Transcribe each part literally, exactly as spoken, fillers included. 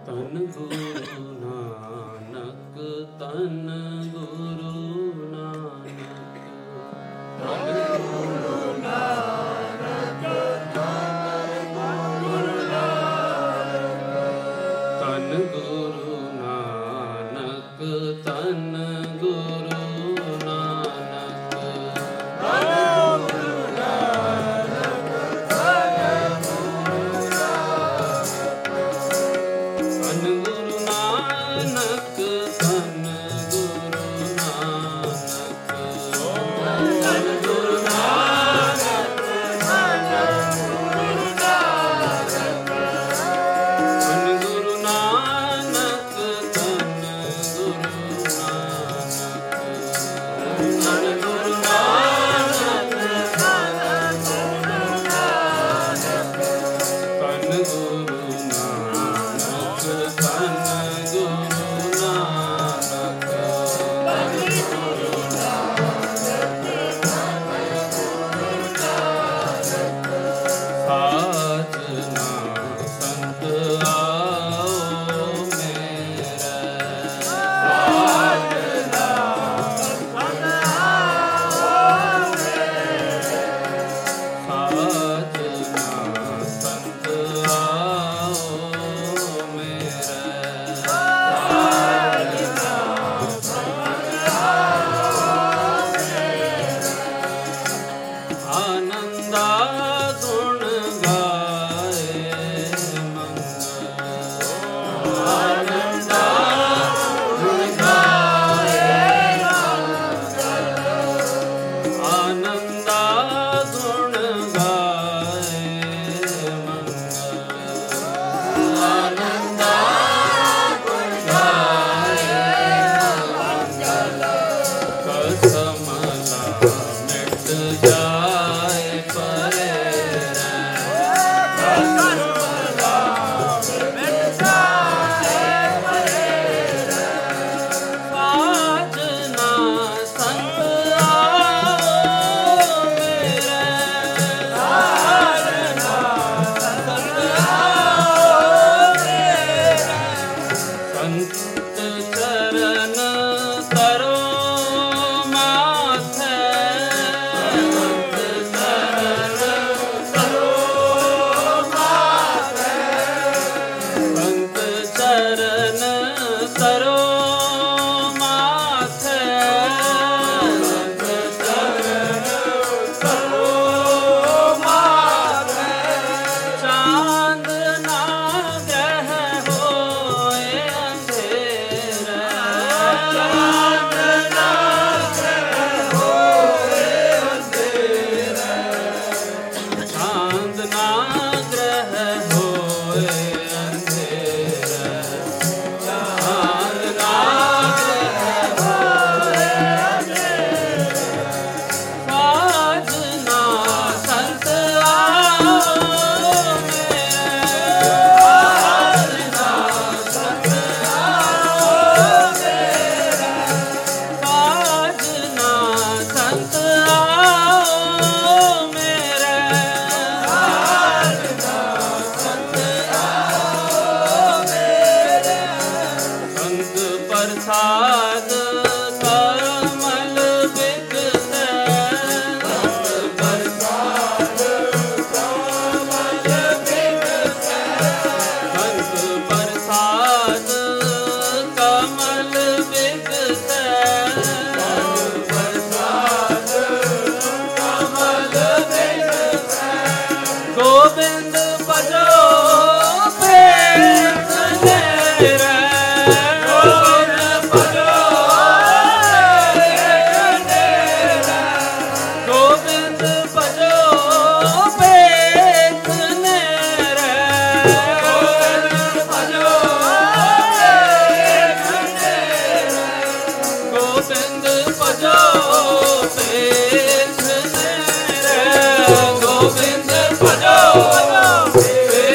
ਧੰਨ ਗੁਰੂ ਨਾਨਕ, ਧੰਨ ਗੁਰੂ ਨਾਨਕ, ਧੰਨ ਗੁਰੂ ਨਾਨਕ, ਧੰਨ ਗੁਰੂ ਨਾਨਕ, ਧੰਨ ਗੁਰੂ ਨਾਨਕ, ਧੰਨ ਗੁਰੂ ਨਾਨਕ, ਧੰਨ ਗੁਰੂ ਗੋਬਿੰਦ ਭਜੋ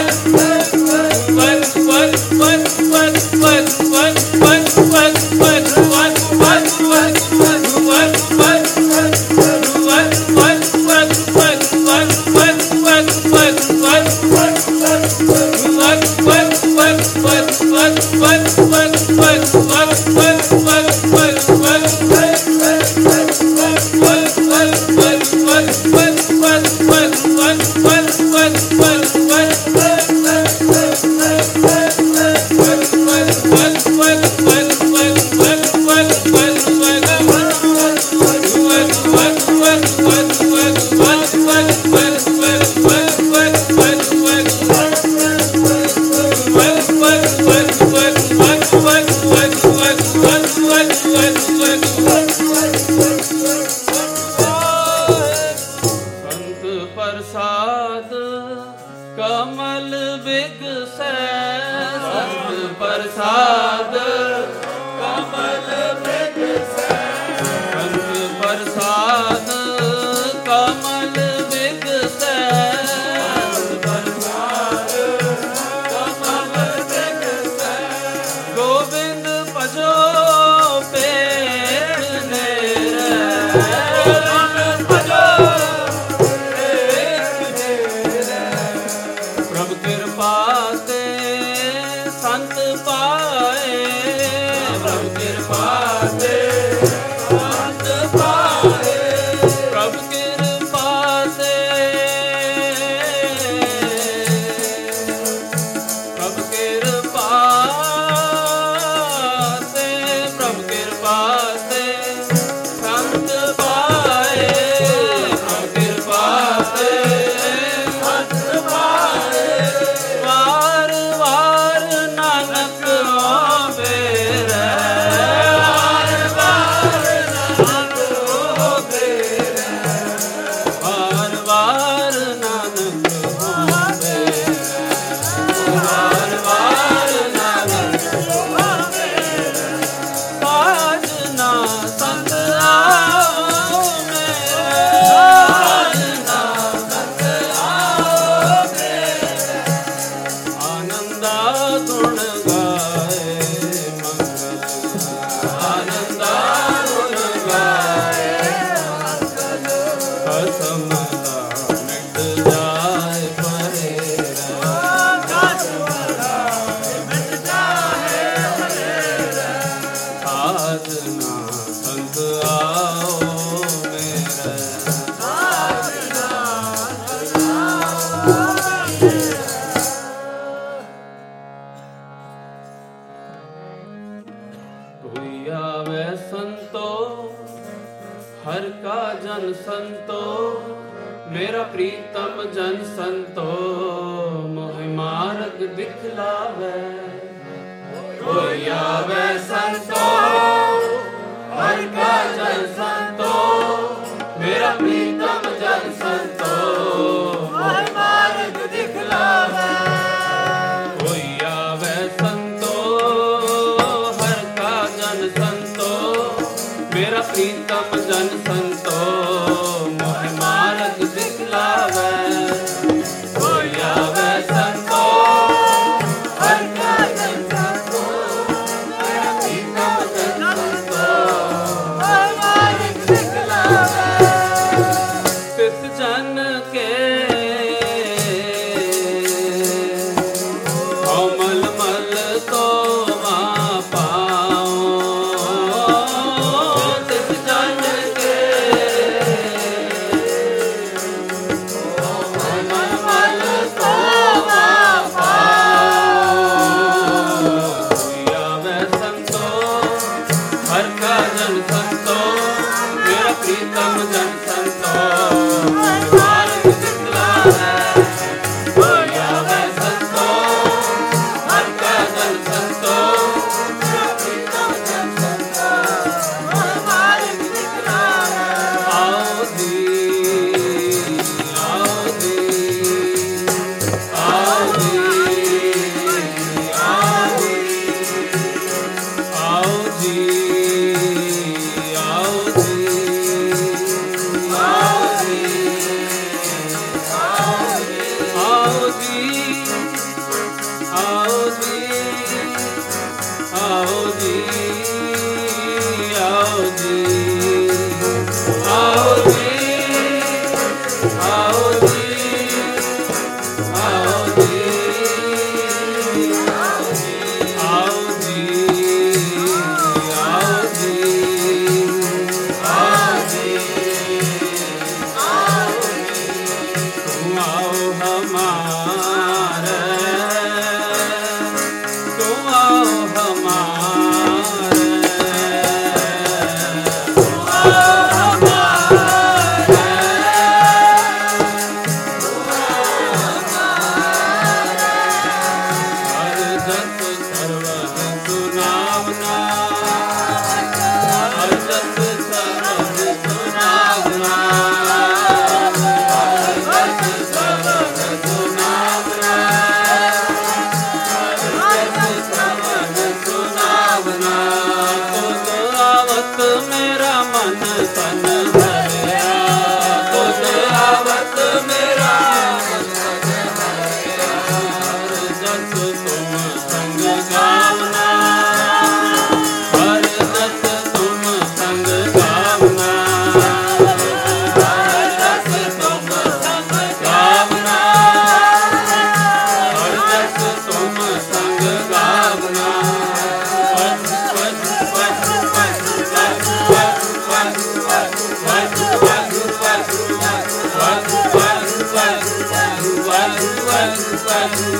Hare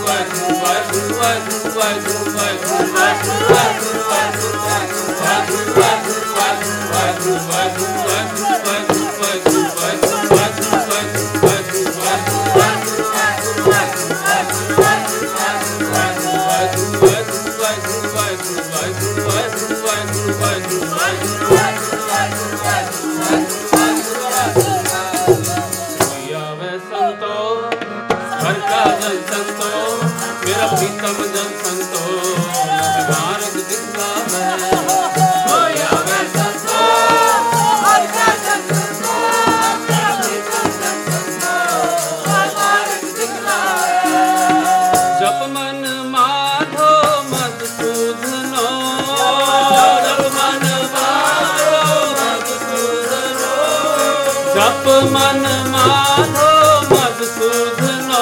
मेरा प्रीतम जन संतो मार्ग दिखलावे कोई आवे संतो हर का जन संतो मेरा प्रीतम जन संतो मार्ग दिखलावे जप मन माधो मधुसूदनो जप मन माधो मधुसूदनो जप मन माधो मधुसूदनो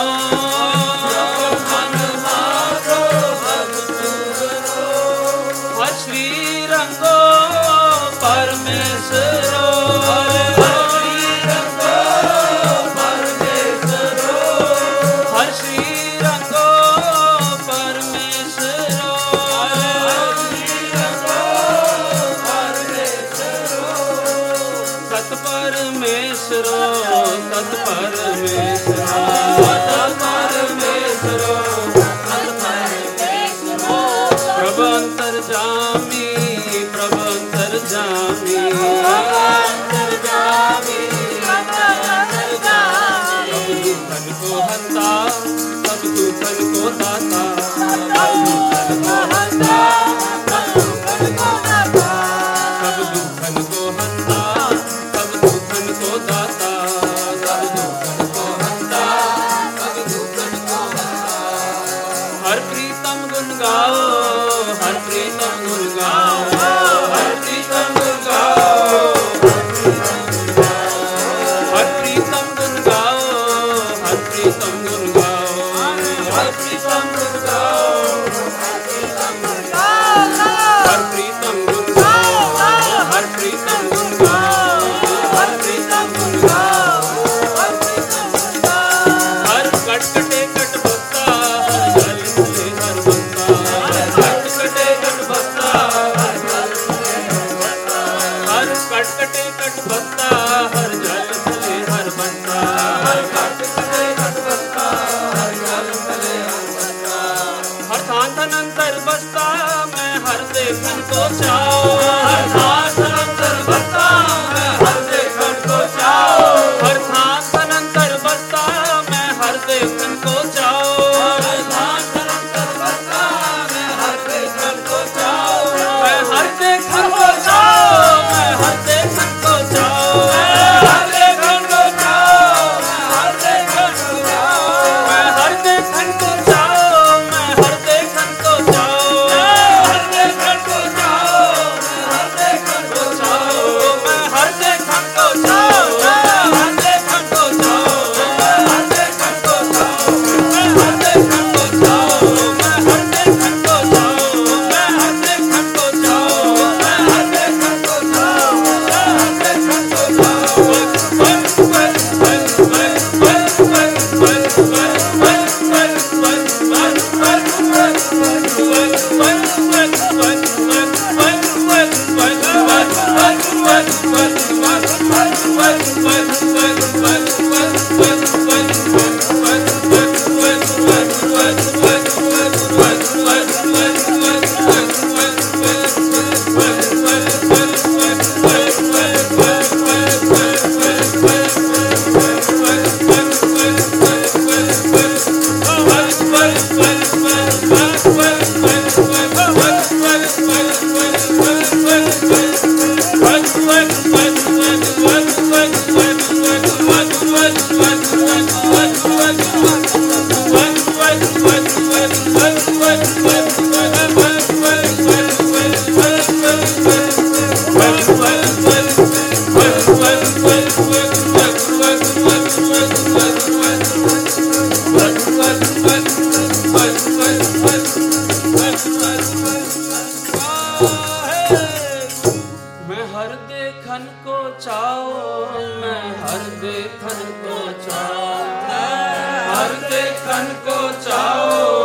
श्री रंगो परमेश्वरो श्री रंगो परमेश्वरो हर श्री रंगो परमेश्वरो श्री रंगो परमेश्वरो सत परमेश्वरो सत परमेश्वरो सत परमेश्वरो प्रभ अंतर्जामी प्रभ अंतर्जामी सब दुखन को हंता सब दुखन को दाता सब दुखन को हंता सब दुखन को दाता सब दुखन को हंता सब दुखन को दाता सब दुखन को हंता सब दुखन को दाता हर प्रीतम गुण गाओ हर प्रीतम गुण गाओ हर प्रीतम गुण गाओ हर प्रीतम गुण गाओ हर प्रीतम गुण गाओ हर प्रीतम गुण गाओ हर प्रीतम गुण गाओ हर प्रीतम गुण गाओ हर प्रीतम गुण गाओ हर प्रीतम गुण गाओ हर कटकटे कट भक्ता हर जल से हर भक्ता हर कटकटे कट भक्ता हर जल से हर भक्ता हर कटकटे कट भक्ता हर जल से हर भक्ता हर कटकटे कट भक्ता हर जल से हर भक्ता हर थान अंतर बसता मैं हर देखन को चाओ हर थान अंतर बसता मैं हर देखन को चाओ हर थान अंतर बसता मैं हर देखन को चाओ हर थान अंतर बसता मैं हर देखन को चाओ मैं हर देखन को चाओ मैं हर देखन को चाओ मैं हर देखन को चाओ मैं हर देखन को चाओ मैं हर देखन को चाओ मैं हर देखन को चाओ मैं हर देखन को चाओ मैं हर देखन को चाओ मैं हर देखन को चाओ मैं हर देखन को चाओ मैं हर देखन को चाओ मैं हर देखन को चाओ मैं हर देखन को चाओ मैं हर देखन को चाओ मैं हर देखन को चाओ मैं हर देखन को चाओ वन वन वन वन वन वन वन वन वन वन वन वन मैं हर देखन को चाओ मैं हर देखन को चाओ हर देखन को चाओ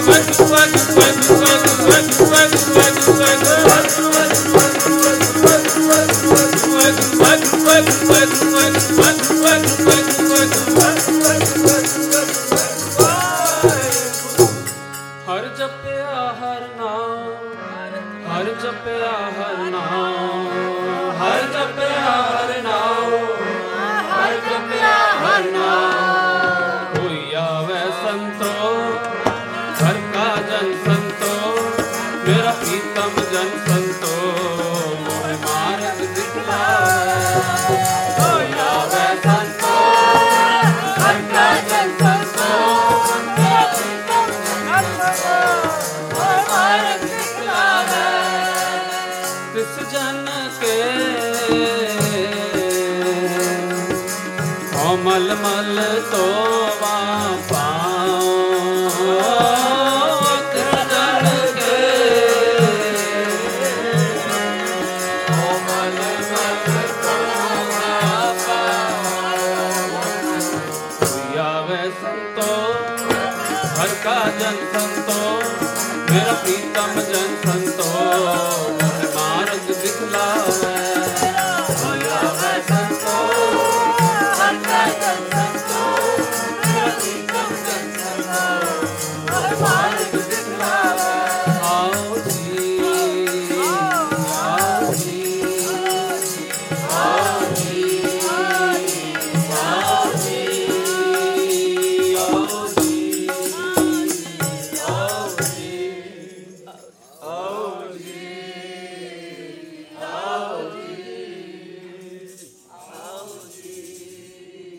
कमल तो पाओ कृष्ण के कोमल कमल तो आवे संतो हर का जन संतो मेरा प्रीतम जन संतो